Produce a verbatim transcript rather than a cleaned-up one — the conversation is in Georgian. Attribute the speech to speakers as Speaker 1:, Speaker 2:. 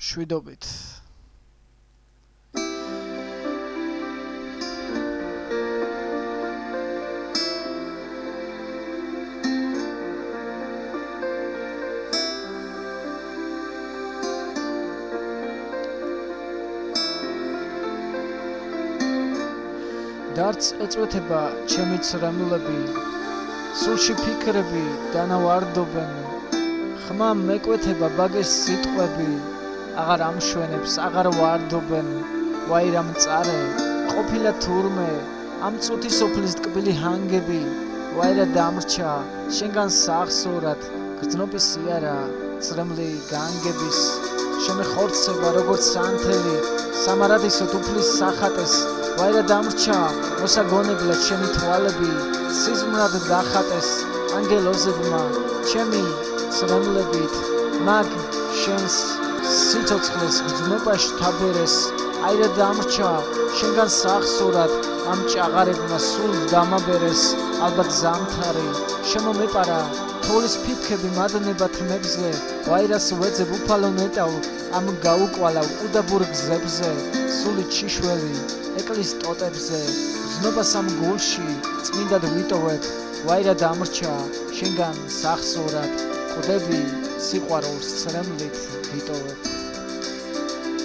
Speaker 1: შვიდობით. Darts ეწვეთება ჩემი ცრემლები, სულში ფიქრები დანავარდობენ, ხმა მეკვეთება ბაგეს სიტყვები, აღარ ამშვენებს, აღარ ვარდობენ, ვაი რა მწარე, ყოფილა თურმე, ამ წუთი სოფლის ტკბილი ჰანგები, ვაი რა დამრჩა, შენგან სახსოვრად, გრძნობის იარა, ცრემლი განგების, შემეხორცება როგორც სანთელი, სამარადისო თუფლის სახატეს, ვაი რა დამრჩა, მოსაგონებლად შენი თვალები, სიზმრად დახატეს, ანგელოზებმა, ჩემი ცრემლებით, მაგ შენს სიცოცხლეს გრძნობაში თაბერეს, აი რა დამრჩა, შენგან სახსოვრად, ამ ჭაღარებმა სულ დამაბერეს, ალბათ ზამთარი, შემომეპარა, თოვლის ფიფქები მადნება თმებზე, ვაი რას ვეძებ უფალო ნეტავ, ამ გაუკვალავ უდაბურ გზებზე, სული ჩიშველი, ეკლის ტოტებზე, გრძნობას ამ გულში, წმინდად ვიტოვებ, ვაი რა დამრჩა, შენგან სახსოვრად, ყვდები სიყვარულს ცრემლით ვიტოვებ.